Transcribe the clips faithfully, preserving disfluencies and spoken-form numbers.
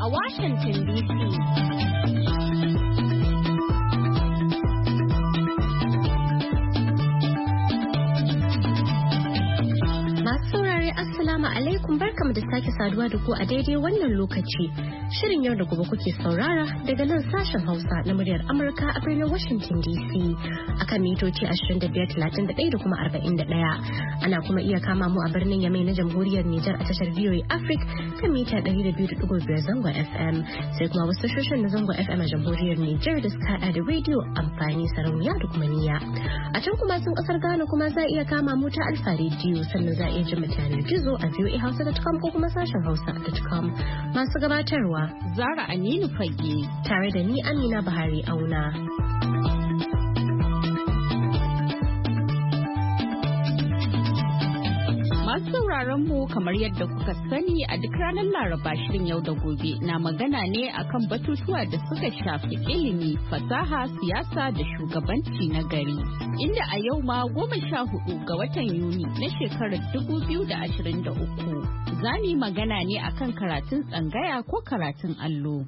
a Washington D C. Assalamu alaikum, barkamu da sake saduwa da ku a daidai wannan lokaci. Shirin yau da gobe kuke saurara daga nan sashen Hausa na muryar Amurka a birnin Washington D C akan mitoci ashirin da biyar, talatin da ɗaya da kuma arba'in da ɗaya. Ana kuma iya kama mu a birnin Yamai na Jamhuriyar Nijar a tashar V O A Africa kan mita ɗari da biyu da ɗigo biyar zangon F M. Sai kuma wasu tashoshin na zangon F M a Jamhuriyar Nijar da suka haɗa da rediyo amfani sarauniya da kuma niyya. A can kuma sun ƙasar Ghana kuma za a iya kama mu ta Alfa rediyo sannan za a iya jin mutane gizo a v o a hausa dot com ko kuma sashen hausa dot com. Masu gabatarwa Zara Aminu Fage tare da ni Amina Buhari Auna. Masu sauraron mu kamar yadda kuka sani a duk ranar Laraba shirin yau da gobe na magana ne akan batutuwa da suka shafi ilimi, fasaha, siyasa da shugabanci na gari. Inda a yau ma goma sha hudu ga watan Yuni na shekarar dubu biyu da ashirin da uku za mu yi magana ne akan karatun tsangaya ko karatun allo.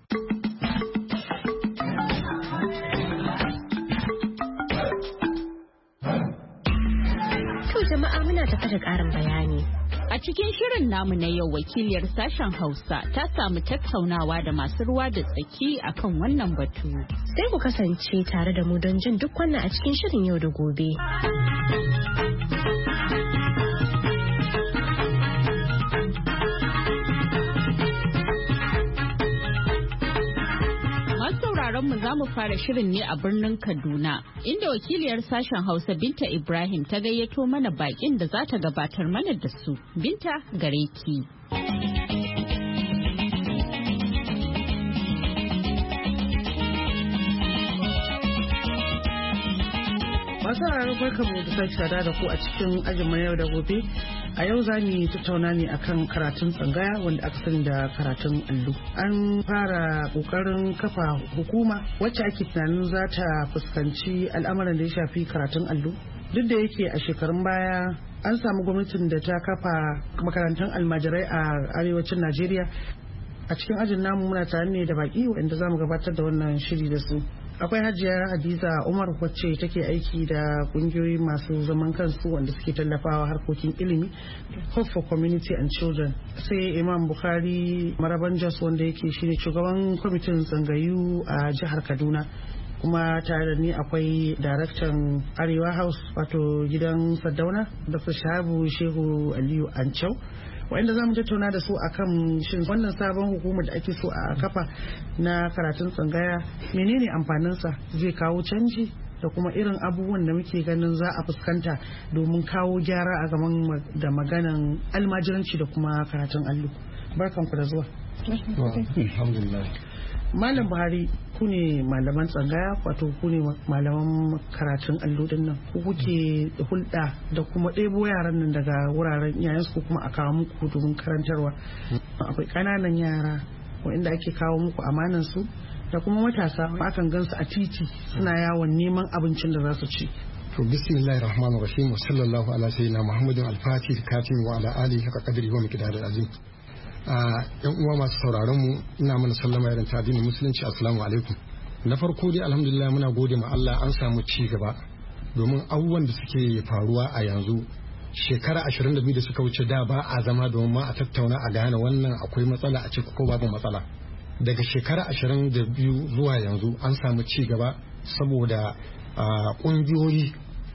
Jama'a muna tafi da ƙarin bayani. A cikin shirin namu na yau wakiliyar sashen Hausa ta samu tattaunawa da masu ruwa da tsaki akan wannan batu. Sai ku kasance tare da mu don jin duk wannan a cikin shirin yau da gobe. mu za mu fara shirin ne a birnin Kaduna, inda wakiliyar sashen Hausa Binta Ibrahim ta gayyato mana bakin da za ta gabatar mana da su. Binta, gare ki. Masu rarrabar barkanmu da sake sada da ku a cikin ajin yau da gobe. A yau za mu tattauna ne akan karatun tsangaya wanda aka sani da karatun allo. An fara kokarin kafa hukuma wacce ake tunanin za ta fuskanci al'amuran da ya shafi karatun allo. Duk da yake a shekarun baya an samu gwamnatin da ta kafa makarantun almajirai a arewacin Najeriya. A cikin ajin namu muna tare ne da baki wanda za mu gabatar da wannan shiri da su. Akwai Hajiya Hadiza Umar wacce take aiki da kungiyoyi masu zaman kansu wanda suke tallafawa harkokin ilimi, Hope for Community and Children. Sai Imam Bukhari Maraban Jos wanda yake shine shugaban kwamitin tsangayu a jihar Kaduna. Kuma tare da ni akwai daraktan Arewa House wato gidan Saddauna Doctor Shahabu Shehu Aliyu Ancau, wanda za mu tattauna da su akan shin wannan sabon hukumar da ake so a kafa na karatun tsangaya menene amfaninsa, zai kawo canji da kuma irin abubuwan da muke ganin za a fuskanta domin kawo gyara a gaban da maganan almajiranci da kuma karatun allo. Barkanku da zuwa. Alhamdulillah. Malam Buhari, ku ne malaman tsangaya wato ku ne malaman karatun allo din nan, ku kuke hulɗa da kuma ɗebo yaran nan daga wuraren iyayensu ko kuma a kawo muku domin karantarwa. Akwai ƙananan yara waɗanda ake kawo muku amanan su da kuma matasa akan gansu a titi suna yawon neman abincin da za su ci. To bismillahir rahmanir rahim wa sallallahu ala sayyidina Muhammadin al-Fatih katim wa ala alihi haka qadri wa miqdaril azim. a yan uwa masu sauraron mu ina mana sallama irin ta addinin musulunci, assalamu alaikum. Na farko dai alhamdulillah muna gode ma Allah an samu ci gaba, domin abubuwan da suke faruwa a yanzu shekara ashirin da biyu da suka wuce da ba a zama domin ma a tattauna a gane wannan akwai matsala a ce ko babu matsala. Daga shekara ashirin da biyu zuwa yanzu an samu ci gaba saboda kungiyoyi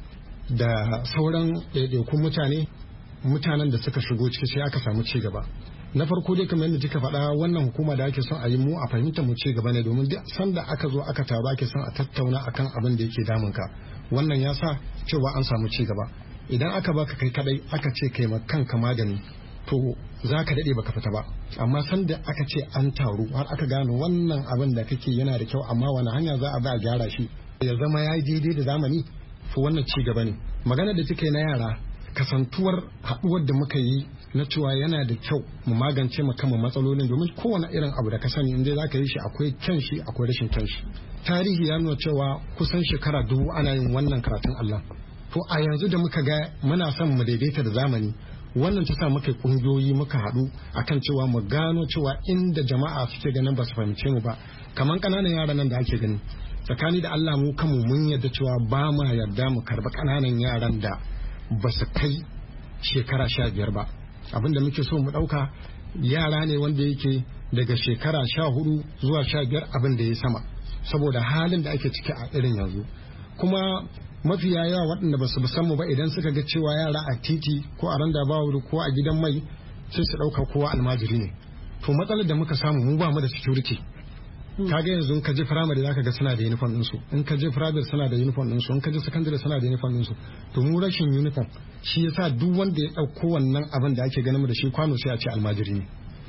da sauran ɗaiɗaikun mutane mutanen da suka shigo ciki sai aka samu ci gaba. Na farko dai kamar yadda kika faɗa wannan hukuma da ake son a yi mu a fahimta mu ci gaba ne, domin duk sanda aka zo aka taru ake son a tattauna akan abin da yake damun ka. Wannan ya sa cewa an samu ci gaba. Idan aka baka kai kadai aka ce kai ma kanka magani to za ka daɗe baka fita ba, amma sanda aka ce an taru har aka gano wannan abin da kake yana da kyau amma wani hanya za a ba a gyara shi ya zama ya yi daidai da zamani, to wannan ci gaba ne. Magana da kika yi na yara, kasantuwar haɗuwar da muka yi na cewa yana da kyau mu magance mu kama matsalolin, domin kowane irin abu da ka sani in dai zaka yi shi akwai kyan shi akwai rashin kyan shi. Tarihi ya nuna cewa kusan shekara dubu ana yin wannan karatun Allah. To a yanzu da muka ga muna son mu daidaita da zamani wannan ta sa muka kungiyoyi muka haɗu akan cewa mu gano cewa inda jama'a suke ganin ba su fahimce mu ba kaman ƙananan yaran nan da ake gani tsakani da Allah mu kanmu mun yarda cewa ba ma yarda mu karba ƙananan yaran da ba su kai shekara sha biyar ba abinda muke so mu ɗauka yara ne wanda yake daga shekara sha hudu zuwa sha biyar abin da ya sama saboda halin da ake ciki a irin yanzu kuma mafiya yawa waɗanda ba su san mu ba idan suka ga cewa yara a titi ko a randa bawuri ko a gidan mai sai su ɗauka kowa almajiri ne to matsalar da muka samu mu ba mu da security kaga yanzu in ka je firamare zaka ga suna da uniform ɗinsu in ka je private suna da uniform ɗinsu in ka je secondary suna da uniform ɗinsu to mu rashin uniform shi yasa duk wanda ya ɗauko wannan abin da ake ganin da shi kwano sai a ce almajiri ne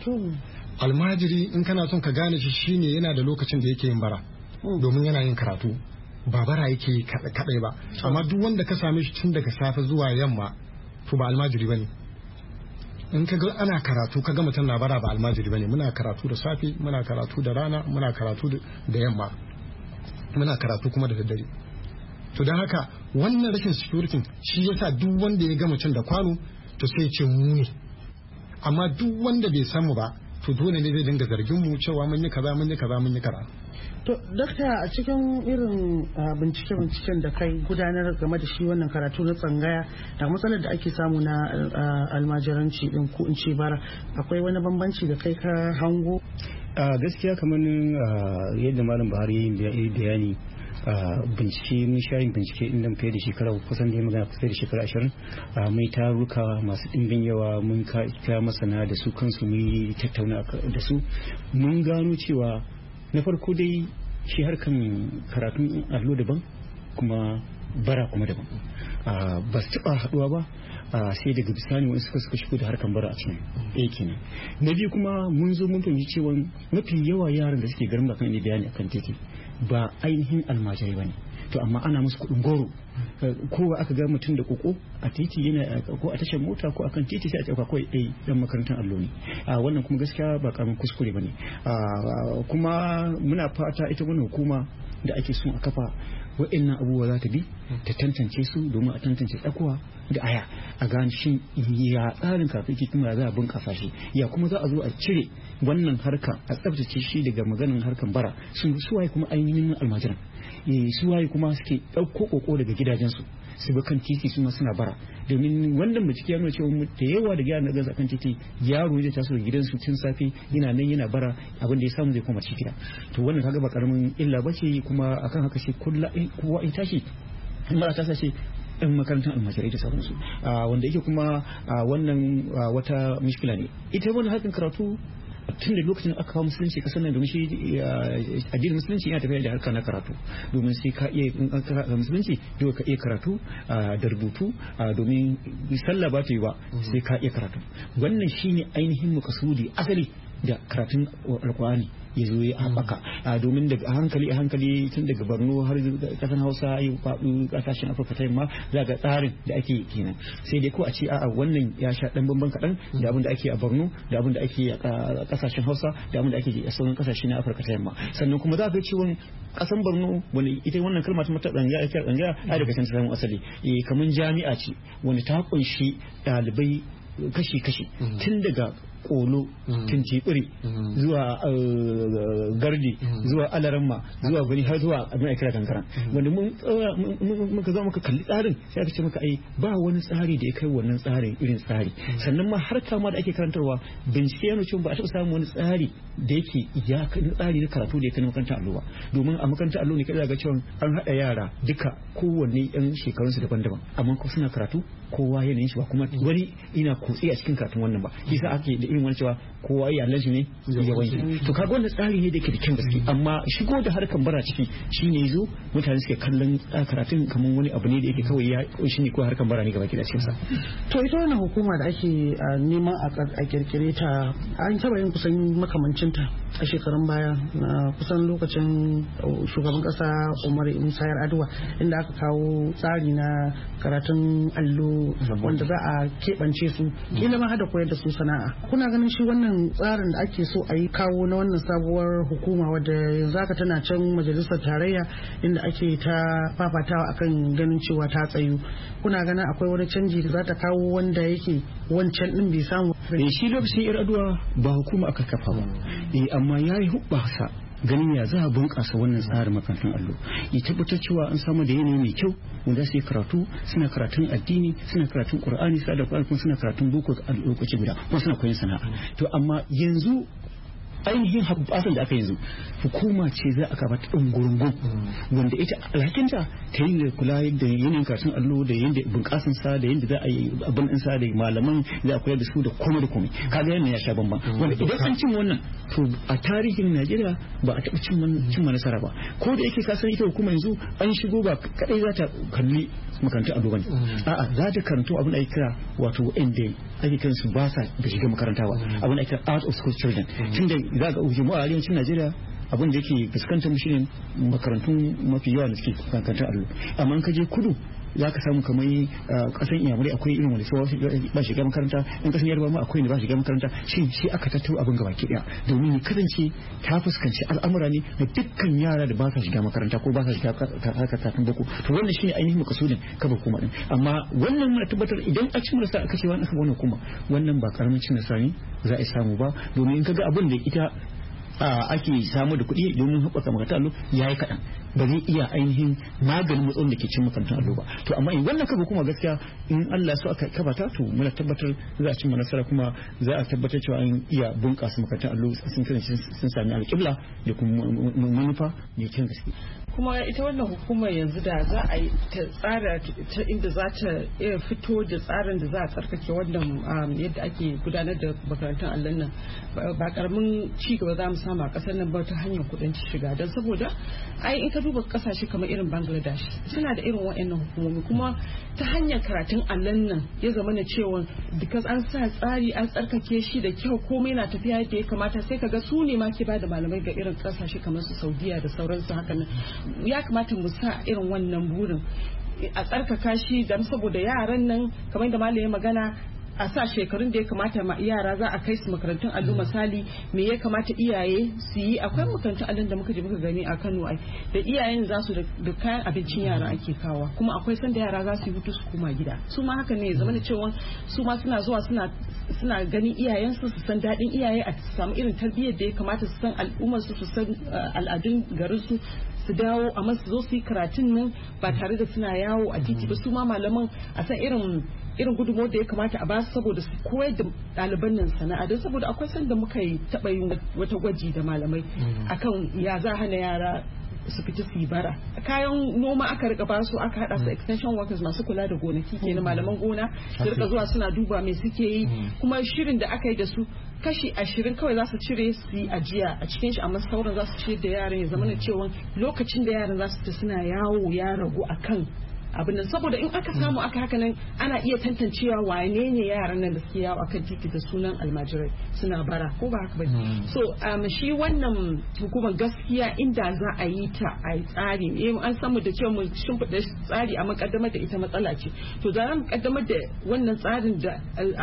almajiri in kana son ka gane shi shine yana da lokacin da yake yin bara domin yana yin karatu ba bara yake yi kadai ba amma duk wanda ka same shi tun daga safe zuwa yamma to ba almajiri bane in ka ga ana karatu ka ga mutum na bara ba almajiri bane muna karatu da safe muna karatu da rana muna karatu da yamma muna karatu kuma da daddare to don haka wannan rashin security shi yasa duk wanda ya ga mutum da kwano to sai ya ce mu ne amma duk wanda bai san mu ba to dole ne zai dinga zargin mu cewa mun yi kaza mun yi kaza mun yi kaza. To dakta a cikin irin bincike-binciken da kai gudanar game da shi wannan karatu na tsangaya da matsalar da ake samu na almajiranci din ko in ce bara akwai wani bambanci da kai ka hango? Gaskiya kamar yadda malam Buhari ya yi bayani bincike mun sha yin bincike inda fiye da shekara kusan da ya magana fiye da shekara ashirin mai taruka masu ɗimbin yawa mun kira masana da su kansu mun yi tattauna da su mun gano cewa na farko dai shi harkan karatun allo daban kuma bara kuma daban ba su taɓa haɗuwa ba sai daga bisani wani suka suka shigo da harkan bara a cikin ɗaya kenan na biyu kuma mun zo mun fahimci cewa mafi yawa yaran da suke garin bakan ne bayani akan titi ba ainihin almajirai ba ne to amma ana musu kuɗin goro kowa aka ga mutum da koko a titi yana ko a tashar mota ko akan titi sai a ɗauka kawai ɗai dan makarantar allo ne wannan kuma gaskiya ba karamin kuskure ba ne kuma muna fata ita wannan hukuma da ake son a kafa wa'annan abubuwa za ta bi ta tantance su domin a tantance tsakuwa da aya a gane shin ya tsarin kafin kuma za a bunkasa shi ya kuma za a zo a cire wannan harka a tsabtace shi daga maganin harkan bara sun suwaye kuma ainihin almajiran suwaye kuma suke ɗauko koko daga gidajensu su bi kan titi su ma suna bara domin wannan bincike ya nuna cewa da yawa da yaran da gaza kan titi yaro zai taso da gidansu tun safe yana nan yana bara abin da ya samu zai koma cikin gida to wannan kaga ba karamin illa bace kuma akan haka sai kullu kowa in tashi in ba ta sace ɗan makarantar almajirai da sauransu wanda yake kuma wannan wata mishkila ne ita wannan harkar karatu tun da lokacin aka kawo musulunci kasar nan domin shi addinin musulunci yana tafiya da harka na karatu domin sai ka iya in an kara musulunci dole ka iya karatu da rubutu domin sallah ba ta yi ba sai ka iya karatu wannan shine ainihin makasudi asali da karatun alkur'ani ya zo ya haɓaka domin daga hankali a hankali tun daga Borno har kasan Hausa ya faɗu ƙasashen Afirka ta yamma za ga tsarin da ake kenan sai dai ko a ce a'a wannan ya sha ɗan bamban kaɗan da abin da ake a Borno da abin da ake a ƙasashen Hausa da abin da ake a sauran ƙasashe na Afirka ta yamma sannan kuma za ka ga cewa ƙasan Borno wani ita wannan kalma ta mata ɗanga ake ɗanga a daga can ta samu asali kamar jami'a ce wani ta kunshi ɗalibai kashi-kashi tun daga kolo tincibiri zuwa gardi zuwa alaramma zuwa gani har zuwa abin aikira kankara wanda mun muka zo muka kalli tsarin sai aka ce maka ai ba wani tsari da ya kai wannan tsarin irin tsari sannan ma har kama da ake karantarwa bincike yana cewa ba a taɓa samun wani tsari da yake ya kai tsari na karatu da ya kai na makarantar allo ba domin a makarantar allo ne kada ga cewa an haɗa yara duka kowanne yan shekarunsu daban-daban amma ko suna karatu kowa yanayin shi ba kuma wani ina kutse a cikin karatun wannan ba yasa ake da irin wani cewa kowa iyalan shi ne ya wanke to kaga wannan tsari ne da yake da kyan gaske amma shigo da harkan bara ciki shine yazo mutane suke kallon karatun kamar wani abu ne da yake kawai ya shi ne ko harkan bara ne gaba ki da cikin sa to ita wannan hukuma da ake neman a kirkire ta an taba yin kusan makamancin ta a shekarun baya na kusan lokacin shugaban kasa Umar Musa Yar'adua inda aka kawo tsari na karatun allo wanda za a keɓance su kila ma hada koyar da su sana'a kuna kuna ganin shi wannan tsarin da ake so a yi kawo na wannan sabuwar hukuma wadda yanzu haka tana can majalisar tarayya inda ake ta fafatawa akan ganin cewa ta tsayu, kuna ganin akwai wani canji da za ta kawo wanda yake wancan din bai samu? Eh shi lokacin yar aduwa ba hukuma aka kafa ba, eh amma yayi hubbasa ganin ya za a bunƙasa wannan tsarin makarantun allo, ya tabbatar cewa an samu da yanayi mai kyau wanda su yi karatu, suna karatun addini, suna karatun qur'ani, suna da kuma suna karatun boko a lokaci guda, kuma suna koyon sana'a. To amma yanzu ainihin haɓɓasan da aka yanzu hukuma ce za a kafa ta ɗungurungun wanda ita alhakinta ta yi da kula da yanayin karatun allo da yadda bunƙasan sa da yadda za a yi abin ɗinsa da malaman za a kula da su da komai da komai, kaga yana ya sha bamban wanda idan an cin wannan to a tarihin Najeriya ba a taɓa cin nasara ba, ko da yake kasan ita hukuma yanzu an shigo ba kadai za ta kalli makarantar allo bane, a'a za ta karanto abin da ake kira wato wa'anda ake kiran su ba sa da shiga makaranta ba, abin da ake kira out of school children, tunda za ga ujimu a arewacin Najeriya abin da yake fuskantar mu shine makarantun mafi yawa da suke makarantar allo, amma in ka je kudu za ka samu kamar kasan iyamurai akwai irin wani sauwa ba shiga makaranta, in kasan yarba ma akwai ne ba shiga makaranta, shi shi aka tattaro abin gaba ki daya domin ya kasance ta fuskanci al'amura ne da dukkan yara da ba sa shiga makaranta ko ba sa shiga haka kafin boko, to wannan shine ainihin makasudin kafa kuma din. Amma wannan muna tabbatar idan a cikin rasa aka ce wannan aka wannan kuma wannan ba karamin cin nasara ne za a samu ba, domin in kaga abin da ita ake samu da kuɗi domin haɓaka makarantar allo ya yi kaɗan, ba zai iya ainihin maganin matsalolin da ke cin makarantar allo ba. To amma in wannan kafa kuma gaskiya in Allah so aka kafa ta to muna tabbatar za a cimma nasara kuma za a tabbatar cewa an iya bunƙasa makarantar allo sun sun sami alƙibla da kuma manufa mai kyan gaske. Kuma ita wannan hukumar yanzu da za a yi ta tsara ta inda za ta iya fito da tsarin da za a tsarkake wannan yadda ake gudanar da makarantun allon nan ba karamin ci gaba za mu samu a kasar nan ba ta hanyar kudin shiga, don saboda ai in ka duba kasashe kamar irin Bangladesh suna da irin wa'annan hukumomi kuma ta hanyar karatun allon nan ya zama na cewa because an sa tsari an tsarkake shi da kyau komai na tafiya yadda ya kamata, sai ka ga su ne ma ke ba da malamai ga irin kasashe kamar su Saudiya da sauransu haka nan. Ya kamata mu sa irin wannan burin a tsarkaka shi don saboda yaran nan kamar da malamin magana a sa shekarun da ya kamata yara za a kai su makarantun allo, misali me ya kamata iyaye su yi. Akwai makarantun allon da muka je muka gani a Kano ai da iyayen za su da kayan abincin yara ake kawa, kuma akwai sanda yara za su yi hutu su koma gida, su ma haka ne zama da cewa su ma suna zuwa suna suna ganin iyayensu su san daɗin iyaye a samu irin tarbiyyar da ya kamata su san al'ummar su su san al'adun garin su su dawo amma su zo su yi karatun nan ba tare da suna yawo a titi ba. Su ma malaman a san irin irin gudunmawar da ya kamata a ba su saboda su koyar da ɗaliban nan sana'a, don saboda akwai sanda muka yi taɓa yin wata gwaji da malamai akan ya za hana yara su fita su yi bara. Kayan noma aka rika ba su aka hada su extension workers masu kula da gonaki kenan malaman gona su rika zuwa suna duba me suke yi, kuma shirin da aka yi da su kashi ashirin kawai za su cire su yi ajiya a cikin shi, amma sauran za su cire da yaran ya zama cewa lokacin da yaran za su ta suna yawo ya ragu akan abin nan, saboda in aka samu aka haka nan ana iya tantancewa wane ne yaran nan da suke yawo akan titi da sunan almajirai suna bara ko ba haka ba. So um, shi wannan hukumar gaskiya inda za a yi ta a yi tsari eh an samu da cewa mu shimfiɗa tsari a makaddamar da ita matsala ce, to za mu kaddamar da wannan tsarin da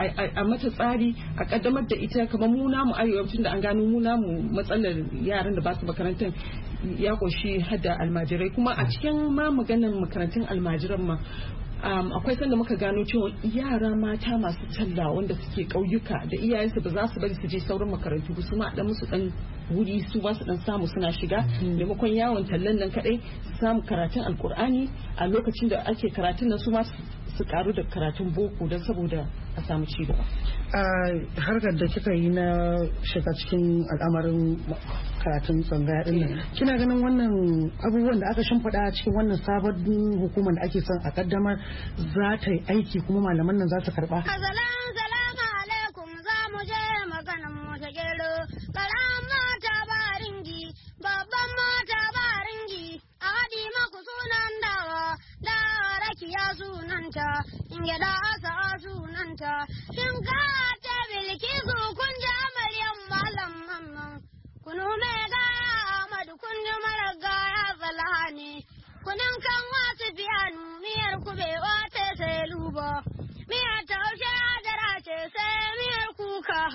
a mata tsari a kaddamar da ita kamar mu namu arewa tun da an gano mu namu matsalar yaran da ba su makarantar ya koshi hada almajirai, kuma a cikin ma maganar makarantun almajiran ma Um, akwai sanda muka gano cewa yara mata masu talla wanda suke ƙauyuka da iyayensu ba za su bari su je sauran makarantu ba, su ma dan musu dan wuri su ba su dan samu suna shiga maimakon yawon tallan nan kadai su samu karatun alkur'ani a lokacin da ake karatun nan su ma su karu da karatun boko don saboda a samu ci gaba. A harkar da kika yi na shiga cikin al'amarin karatun tsangaya din nan, kina ganin wannan abubuwan da aka shimfiɗa cikin wannan sabon hukumar da ake son a kaddamar za ta yi aiki kuma malaman nan za su karba? Assalamu alaikum, za mu je maganan mu ta gero, karan mata ba ringi, babban mata ba ringi, a haɗi maku sunan dawa, da rakiya sunanta, in gyaɗa asa sunanta, shinkawa ta bilkisu kun ji amaryan malam mamman, kunu mai ga Ahmadu kun ji marar gaya zalhani, kunin kan wasu biyanu miyar kubewa ta sai luba, miyar taushe adara ce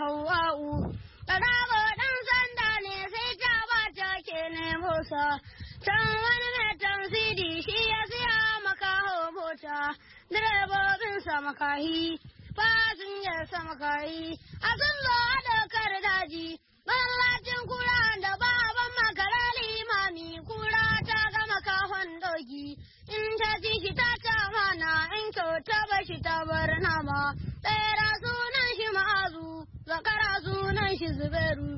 hau'a'u. Ɗarago ɗan sanda ne sai ta ba ta ke nemo sa. Can wani mai tamsidi shi ya siya makaho mota. Direbobinsa makahi, fasinjarsa makahi. A sun zo a ɗaukar daji. Masallacin kura da baban makara limami kura ta gama kahon doki. In ta ci shi ta ta mana in kyauta ba shi ta bar nama. Tsera sunan shi ma'azu, zakara sunan shi zubairu.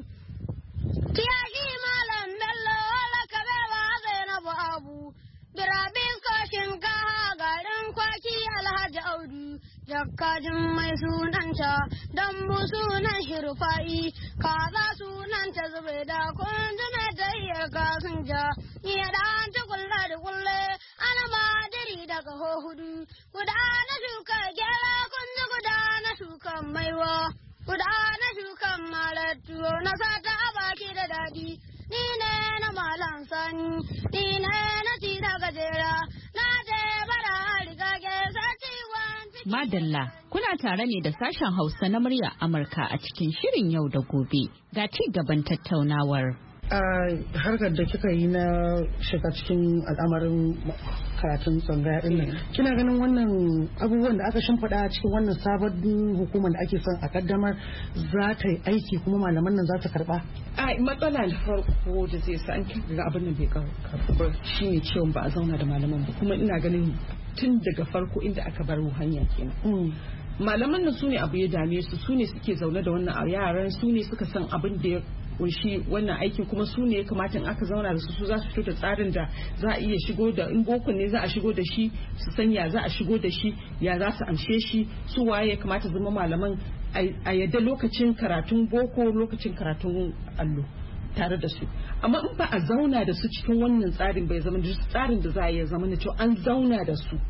Kiyashi malam bello wala kabewa zainabu abu. Birabin koshin kaha garin kwaki alhaji audu. Jakkajin mai sunanta don mu sunan shi rufa'i. Kaza sunanta zubaida kun ji mai tayyar kasinja. Iya da an ci kulle da kulle ana madiri daga hudu. Guda na shuka gyara kun ji guda na shukan maiwa. Guda na shukan malattu na sata a baki da daɗi. Ni ne na malam sani, ni ne na ci da gajera. Na je bara riga ke sati wanci. Madalla, kuna tare ne da sashen Hausa na murya Amurka a cikin shirin yau da gobe. Ga ci gaban tattaunawar. A harkar da kika yi na shiga cikin al'amarin karatun tsangaya din nan, kina ganin wannan abubuwan da aka shimfiɗa cikin wannan sabon hukumar da ake son a kaddamar za ta yi aiki kuma malaman nan za ta karɓa? A matsala da farko da zai sa an ga abin da bai karɓa shi ne cewa ba a zauna da malaman ba, kuma ina ganin tun daga farko inda aka bar hanya kenan. Malaman nan su ne abu ya dame su, su ne suke zaune da wannan yaran, su ne suka san abin da ya kunshi wannan aikin, kuma su ne ya kamata in aka zauna da su su za su fito da tsarin da za a iya shigo da, in boko ne za a shigo da shi su san ya za a shigo da shi, ya za su amshe shi, su waye ya kamata zama malaman a yadda lokacin karatun boko lokacin karatun allo tare da su. Amma in ba a zauna da su cikin wannan tsarin bai zama da tsarin da za a iya zama na cewa an zauna da su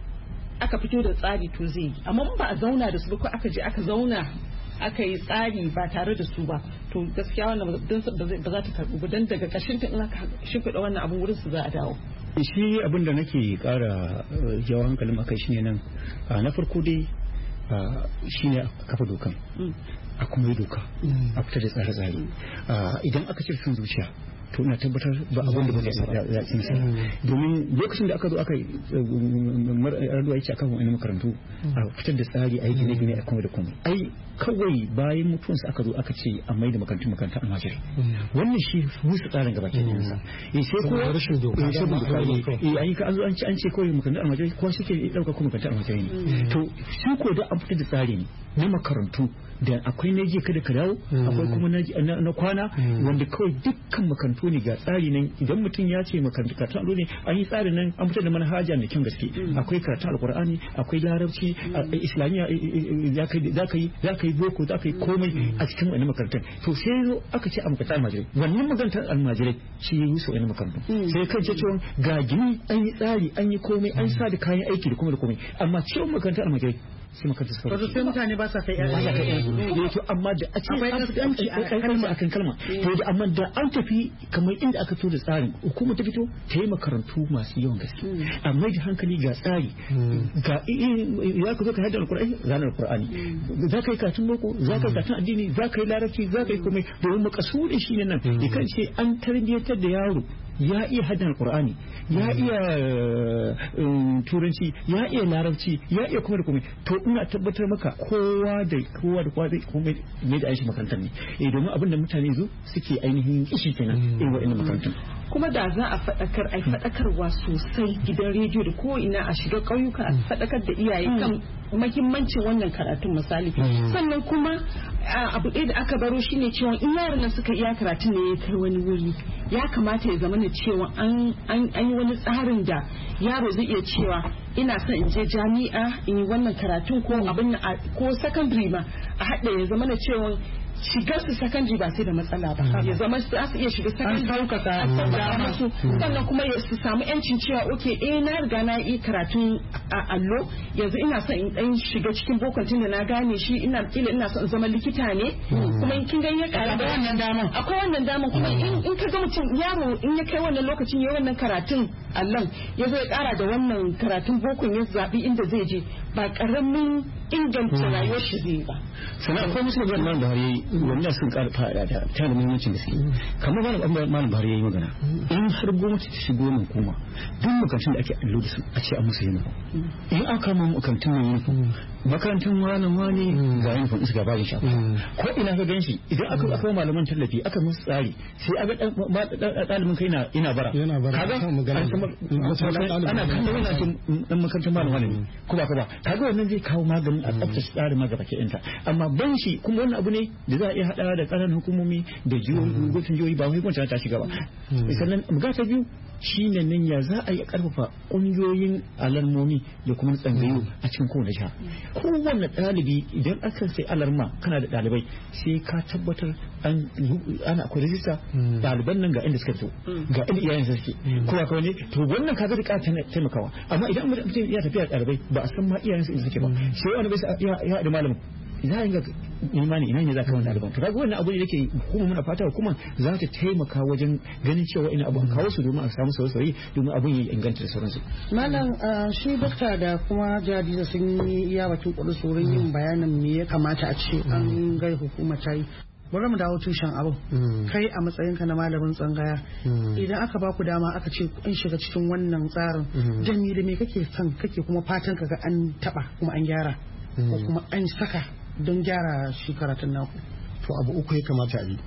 aka fito da tsari to zai yi, amma in ba a zauna da su ba ko aka je aka zauna aka yi tsari ba tare da su ba to gaskiya wannan ba za ta karbu ba, dan daga ƙarshen ta in aka shimfiɗa wannan abun wurin su za a dawo. Shi abin da nake ƙara jawo hankalin akai shine nan na farko dai shine a kafa dokan a kuma yi doka a fitar da tsare-tsare idan aka cire son zuciya to ina tabbatar ba abin da ba za su yi domin lokacin da aka zo aka raduwa ya ce akan wani makarantu a fitar da tsari a yi gine-gine a kuma da kuma ai kawai bayan mutuwansa aka zo aka ce a mai da makarantun makarantun almajiri wannan shi musu tsarin gaba ke yanzu eh sai ko rashin doka eh saboda eh an yi ka an zo an ce an ce kawai makarantun almajiri ko suke dauka kuma makarantun almajiri ne to su ko da an fitar da tsari ne na makarantu da akwai na je kada ka dawo akwai kuma na kwana wanda kawai dukkan makarantu ne ga tsari nan idan mutum ya ce makarantu karatun allo ne an yi tsarin nan an fitar da manhaja mai kyan gaske akwai karatun alkur'ani akwai larabci islamiyya za ka yi za ka yi boko za ka yi komai a cikin wani makarantar to sai zo aka ce a makarantar almajirai wannan makarantar almajirai shi ya yi su wani makarantu sai kan ce cewa ga gini an yi tsari an yi komai an sa da kayan aiki da kuma da komai amma cewa makarantar almajirai sai makarantar su wato sai mutane ba sa kai ba sa kai ne to amma da a cikin kasance a kalma akan kalma to da amma da an tafi kamar inda aka fito da tsarin hukuma ta fito ta yi makarantu masu yawan gaske amma da hankali ga tsari ga ya ka zo ka haddar alqur'ani zanar alqur'ani za ka yi katun boko za ka yi katun addini za ka yi larabci za ka yi komai domin makasudin shine nan yakan ce an tarbiyyatar da yaro ya iya haddan alqur'ani ya iya turanci ya iya larabci ya iya kuma da komai to ina tabbatar maka kowa da kowa da kowa zai komai ne da aishi makarantar ne eh domin abin da mutane zo suke ainihin kishi kenan irin wa'annan makarantar kuma da za a faɗakar a faɗakarwa sosai gidan rediyo da ko ina a shiga ƙauyuka a faɗakar da iyaye kan mahimmancin wannan karatun misali sannan kuma abu ɗaya da aka baro shine cewa in yaran nan suka iya karatun ne ya kai wani wuri ya kamata ya zama na cewa an yi wani tsarin da yaro zai iya cewa ina son in je jami'a in yi wannan karatun ko abin ko secondary ma a haɗa ya zama na cewa shigar su secondary ba sai da matsala ba ya zama su su iya shiga secondary musu sannan kuma su samu yancin cewa okay eh na riga na yi karatun a allo yanzu ina son in dan shiga cikin bokon tun da na gane shi ina kila ina son zama likita ne kuma in kin ganye kara da wannan daman akwai wannan daman kuma in in ka ga mutum yaro in ya kai wannan lokacin ya wannan karatun allon ya zo ya kara da wannan karatun bokon ya zabi inda zai je ba karamin inganta rayuwar shi zai ba. Sannan akwai musu magana malam Buhari wanda sun ƙara fada da ta da muhimmancin da suke kamar malam malam Buhari yayi magana in har gwamnati ta shigo nan kuma duk makarantun da ake allo da su a ce an musu uniform in aka ma makarantun nan uniform makarantun wani wani ga uniform su ga bajin shafa ko ina ka ganshi idan aka aka malaman tallafi aka musu tsari sai aga ɗalibin kai na ina bara kaga ana kallon yana dan makarantar malam wani ko ba ka ba kaga wannan zai kawo maganin a tsaftace tsarin magaba ke ɗinta amma ban shi kuma wannan abu ne da za a iya haɗawa da ƙananan hukumomi da jihohi gwamnatin jihohi ba wai gwamnati ta shiga ba sannan ga ta biyu shine nan ya za a yi ƙarfafa ƙungiyoyin alarmomi da kuma tsangayo a cikin kowane jiha kowane ɗalibi idan aka sai alarma kana da ɗalibai sai ka tabbatar an ana akwai rajista ɗaliban nan ga inda suka fito ga inda iyayen su suke ko ba kawai ne to wannan kaga da ƙara taimakawa amma idan mutum ya tafiya ɗalibai ba a san ma iyayen su inda suke ba sai wani bai ya haɗu malamin za a yi imani ina ne za ka wani ɗaliban to kaga wannan abu ne yake hukuma muna fata hukuma za ta taimaka wajen ganin cewa ina abu an kawo su domin a samu sauye-sauye domin abun ya inganta da sauransu. Malam shi dokta da kuma jihadiza sun yi iya bakin kudu tsoron yin bayanin me ya kamata a ce an gai hukuma ta yi. Bari mu dawo tushen abu. Kai a matsayinka na malamin tsangaya idan aka ba ku dama aka ce in shiga cikin wannan tsarin da me da me kake son kake kuma fatan ka ga an taba kuma an gyara ko kuma an saka don gyara shi karatun naku. To abu uku ya kamata a yi.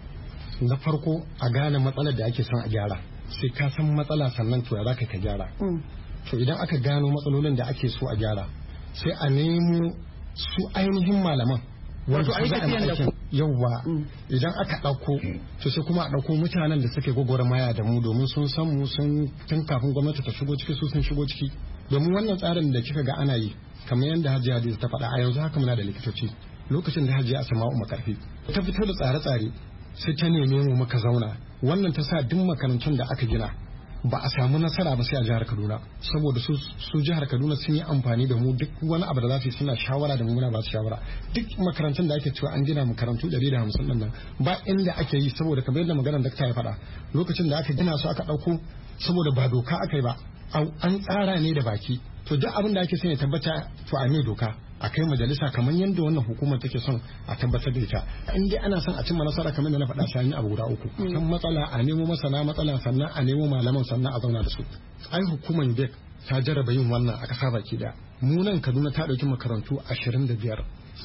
Na farko a gane matsalar da ake son a gyara. Sai ka san matsala sannan to ya za ka gyara. To idan aka gano matsalolin da ake so a gyara sai a nemo su ainihin malaman. Wato a yi tafiyan da ku. Yawwa idan aka ɗauko to sai kuma a ɗauko mutanen da suke gwagwarmaya da mu domin sun san mu sun tun kafin gwamnati ta shigo ciki su sun shigo ciki. Domin wannan tsarin da kika ga ana yi kamar yadda Hajiya Hadiza ta faɗa a yanzu haka muna da likitoci lokacin da Hajiya Asma'u Makarfi ta fito da tsare-tsare sai ta neme mu muka zauna wannan ta sa duk makarantun da aka gina ba a samu nasara ba sai a jihar Kaduna saboda su su jihar Kaduna sun yi amfani da mu duk wani abu da za su yi suna shawara da mu muna ba su shawara duk makarantun da ake cewa an gina makarantu ɗari da hamsin ɗin nan ba inda ake yi saboda kamar yadda maganar dakta ya faɗa lokacin da aka gina su aka ɗauko saboda ba doka aka yi ba an tsara ne da baki to duk abin da ake son ya tabbata to a mai doka a kai majalisa kamar yadda wannan hukumar take son a tabbatar da ita in dai ana son a cimma nasara kamar da na faɗa sai abu guda uku kan matsala a nemo masana matsala sannan a nemo malaman sannan a zauna da su ai hukumar B E C ta jarraba yin wannan a ƙasa baki da mu nan Kaduna ta ɗauki makarantu ashirin da biyar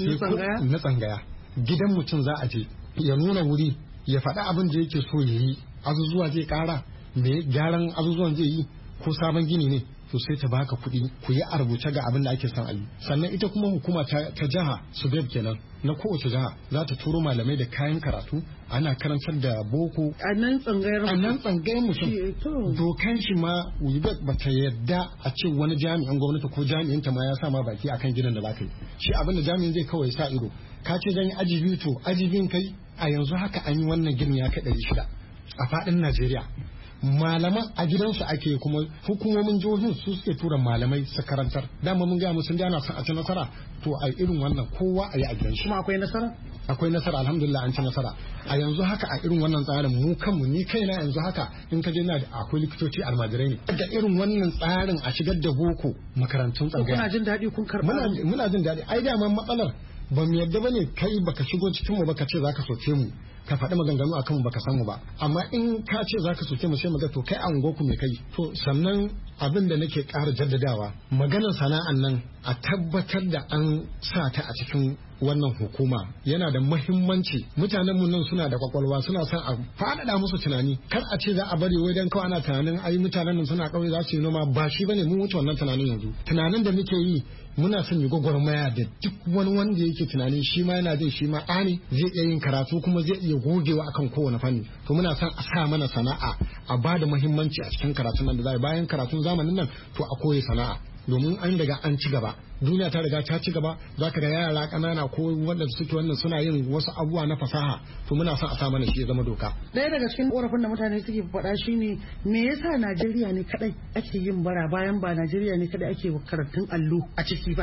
na tsangaya gidan mutum za a je ya nuna wuri ya faɗi abin da yake so ya yi azuzuwa zai ƙara me gyaran azuzuwan zai yi ko sabon gini ne to sai ta baka kuɗi ku yi a rubuce ga abin da ake son a yi sannan ita kuma hukuma ta, ta jiha su kenan na kowace jiha za ta turo malamai da kayan karatu ana karantar da boko a nan tsangayar a nan tsangayar mutum dokan shi ma wibet ba ta yadda a ce wani jami'an gwamnati ko jami'in ta ma ya sa ma baki akan gidan da za ka yi shi abin da jami'in zai kawai sa ido ka ce zan yi aji biyu to aji biyun kai a yanzu haka an yi wannan gini ya kai ɗari shida a faɗin Najeriya malaman a gidansu ake kuma hukumomin jihohin su suke tura malamai su karantar dama mun gaya musu ana son a ci nasara to a irin wannan kowa a yi a gidan shi kuma akwai nasara akwai nasara alhamdulillah an ci nasara a yanzu haka a irin wannan tsarin mu kanmu ni kaina yanzu haka in ka je na da akwai likitoci almajirai ne da irin wannan tsarin a shigar da boko makarantun tsangaya kuna jin daɗi kun karɓa muna muna jin daɗi ai da matsalar ba mu yadda bane kai baka shigo cikin mu baka ce zaka soke mu ka faɗi maganganu akan mu baka san mu ba amma in ka ce zaka soke mu sai mu ga to kai an goku me kai to sannan abin da nake ƙara jaddadawa maganar sana'an nan a tabbatar da an sa ta a cikin wannan hukuma yana da muhimmanci mutanen mu nan suna da kwakwalwa suna son a faɗaɗa musu tunani kar a ce za a bari wai dan kawai ana tunanin ai mutanen nan suna ƙauye za su yi noma ba shi bane mu wuce wannan tunanin yanzu tunanin da muke yi muna son yi gwagwarmaya da duk wani wanda yake tunanin shi ma yana jin shi ma ɗani zai iya yin karatu kuma zai iya gogewa akan kowane fanni to muna son a sa mana sana'a a ba da muhimmanci a cikin karatun nan da za bayan karatun zamanin nan to a koyi sana'a domin an daga an ci gaba duniya ta riga ta ci gaba za ka ga yara ƙanana ko wanda suke wannan suna yin wasu abubuwa na fasaha to muna son a sa mana shi ya zama doka ɗaya daga cikin ƙorafin da mutane suke faɗa shine me yasa Najeriya ne kadai ake yin bara bayan ba Najeriya ne kadai ake karatun allo a ciki ba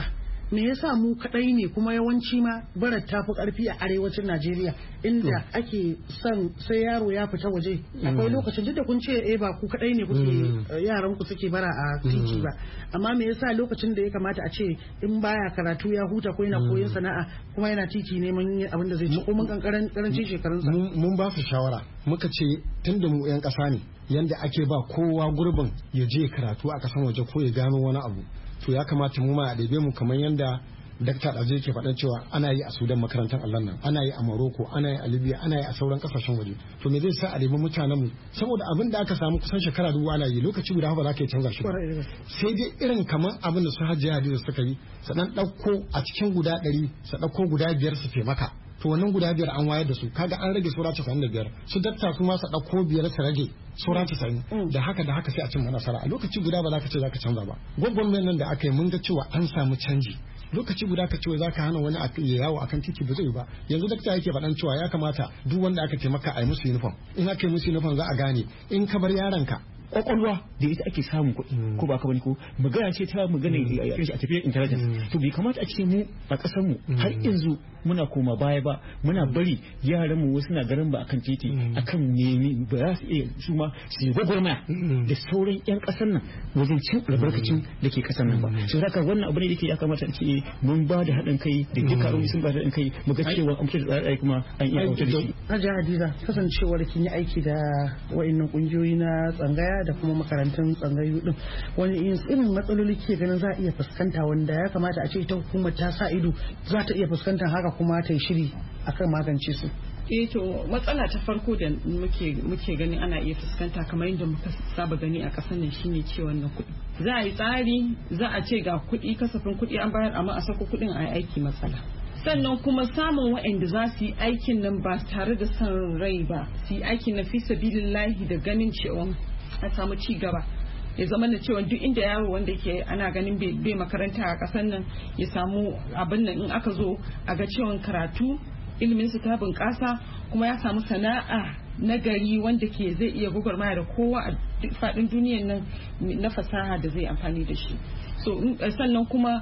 me yasa mu kadai ne kuma yawanci ma barar tafi karfi a arewacin Najeriya inda ake son sai yaro ya fita waje akwai lokacin duk da kun ce eh ba ku kadai ne kuke yaran ku suke bara a titi ba amma me yasa lokacin da ya kamata a ce in baya karatu ya huta ko yana koyon sana'a kuma yana titi neman abin da zai ci ko mun kankaran karancin shekarunsa mun ba su shawara muka ce tunda mu yan kasa ne yanda ake ba kowa gurbin ya je karatu a kasan waje ko ya gano wani abu to ya kamata mu ma a ɗebe mu kamar yanda Dakta Ɗazu yake faɗan cewa ana yi a Sudan makarantar Allah nan, ana yi a Morocco, ana yi a Libya, ana yi a sauran kasashen waje. To me zai sa a nemi mutanen mu saboda abin da aka samu kusan shekara dubu ana yi lokaci guda ba za ka yi canza shi ba. Sai dai irin kamar abin da su Hajji Hadiza suka yi, su dan ɗauko a cikin guda ɗari, su ɗauko guda biyar su taimaka. To wannan guda biyar an wayar da su, kaga an rage saura casa'in da biyar. Su dakta kuma su ɗauko biyar su rage saura casa'in. Da haka da haka sai a cimma nasara. A lokaci guda ba za ka ce za ka canza ba. Gwagwarmayar nan da aka yi mun ga cewa an samu canji. Lokaci guda ka cewa za ka hana wani ya yawo akan titi ba zai ba. Yanzu dakta yake faɗan cewa ya kamata duk wanda aka taimaka a yi musu uniform. In aka yi musu uniform za a gane in ka bar yaronka kwakwalwa da ita ake samun kuɗi ko ba ka bane ko magana ce ta magana a tafiyar intelligence to bai kamata a ce mu a ƙasar mu har yanzu muna koma baya ba muna bari yaran mu wasu na garin ba akan titi akan nemi ba za su iya su ma su yi gwagwarmaya da sauran yan ƙasar nan wajen cin albarkacin da ke ƙasar nan ba so haka wannan abu ne da ke ya kamata a ce mun ba da haɗin kai da duka ruwa sun ba da haɗin kai mu ga cewa an fitar da tsare kuma an iya kautar da shi. Hajiya Hadiza kasancewar kin yi aiki da wa'annan ƙungiyoyi na tsangaya da kuma makarantun tsangayu din wani irin matsaloli ke ganin za a iya fuskanta wanda ya kamata a ce ita hukumar ta sa ido za ta iya fuskantar haka kuma ta yi shiri akan magance su. eh to matsala ta farko da muke muke gani ana iya fuskanta kamar yadda muka saba gani a ƙasar nan shine ciwon na kuɗi za a yi tsari za a ce ga kuɗi kasafin kuɗi an bayar amma a sako kuɗin a yi aiki matsala sannan kuma samun waɗanda za su yi aikin nan ba tare da son rai ba su yi aikin na fi sabilillahi da ganin cewa a samu ci gaba ya zama da cewa duk inda yaro wanda ke ana ganin bai makaranta a ƙasar nan ya samu abin nan in aka zo a ga cewa karatu ilimin su ta bunƙasa kuma ya samu sana'a na gari wanda ke zai iya gwagwarmaya da kowa a faɗin duniyan nan na fasaha da zai amfani da shi so sannan kuma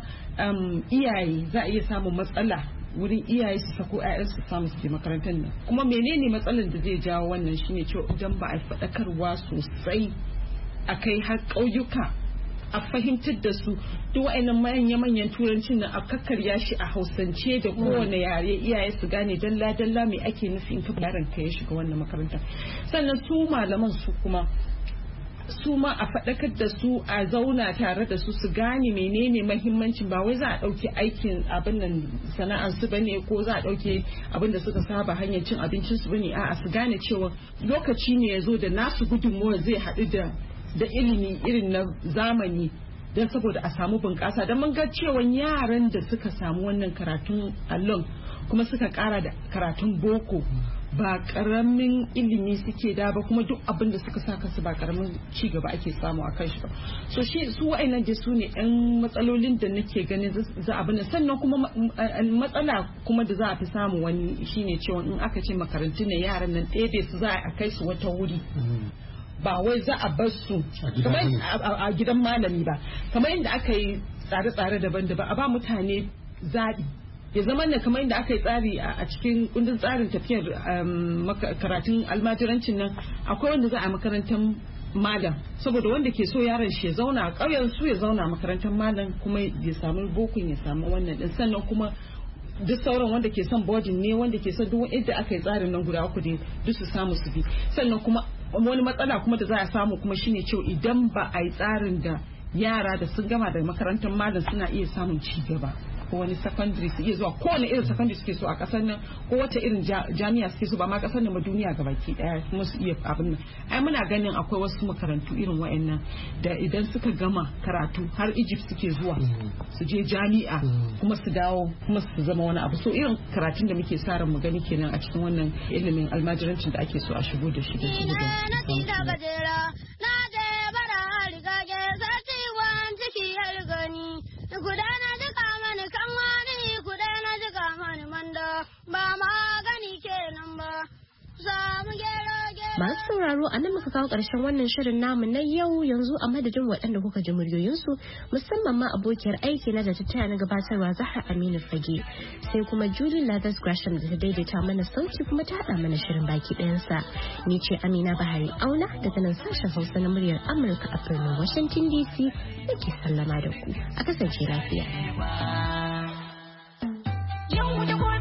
iyaye za a iya samun matsala wurin iyaye su sako ƴaƴan su samu su je makarantar nan kuma menene matsalar da zai jawo wannan shine cewa idan ba a faɗakarwa sosai a kai har ƙauyuka a fahimtar da su duk wa'annan manya-manyan turancin nan a kakkarya shi a hausance da kowane yare iyaye su gane dalla-dalla mai ake nufi in ka yaron ka ya shiga wannan makarantar sannan su malaman su kuma su ma a faɗakar da su a zauna tare da su su gane menene mahimmancin ba wai za a ɗauki aikin abin nan sana'ar su bane ko za a ɗauke abin da suka saba hanyar cin abincin su bane a'a su gane cewa lokaci ne ya zo da nasu gudunmuwa zai haɗu da da ilimi irin na zamani don saboda a samu bunƙasa don mun ga cewa yaran da suka samu wannan karatun allon kuma suka ƙara da karatun boko ba karamin ilimi suke da ba kuma duk abin da suka saka su ba karamin ci gaba ake samu a kan shi ba so shi su wa'annan dai su ne yan matsalolin da nake ganin za a bane sannan kuma matsala kuma da za a fi samu wani shine cewa in aka ce makarantu ne yaran nan ɗebe su za a kai su wata wuri ba wai za a bar su a gidan malami ba kamar yadda aka yi tsare-tsare daban-daban a ba mutane zaɓi ya zama da kamar yadda aka yi tsari a cikin kundin tsarin tafiyar karatun almajirancin nan akwai wanda za a makarantar malam saboda wanda ke so yaron shi ya zauna a ƙauyen su ya zauna a makarantar malam kuma ya samu bokun ya samu wannan din sannan kuma duk sauran wanda ke son bodin ne wanda ke son duk inda aka yi tsarin nan guda uku ne duk su samu su bi sannan kuma wani matsala kuma da za a samu kuma shine cewa idan ba a yi tsarin da yara da sun gama da makarantar malam suna iya samun ci gaba ko wani secondary su iya zuwa kowane irin secondary suke so a kasar nan ko wata irin jami'a suke so ba ma kasar nan ba duniya gabaki daya kuma su iya abin nan ai muna ganin akwai wasu makarantu irin wayannan da idan suka gama karatu har Egypt suke zuwa su je jami'a kuma su dawo kuma su zama wani abu so irin karatun da muke sa ran mu gani kenan a cikin wannan ilimin almajirancin da ake so a shigo da shi da shi gudana duka mani kan wani gudana duka mani manda ba magani kenan ba za mu gero gero Masu sauraro a nan muka kawo ƙarshen wannan shirin namu na yau yanzu a madadin waɗanda kuka ji muryoyinsu musamman ma abokiyar aiki na da ta taya na gabatarwa Zahra Aminu Fage sai kuma Julie Lathers Gresham da ta daidaita mana sauti kuma ta haɗa mana shirin baki ɗayansa. Ni ce Amina Bahari Auna daga nan sashen Hausa na muryar Amurka a birnin Washington D C nake sallama da ku. A kasance lafiya. Yau da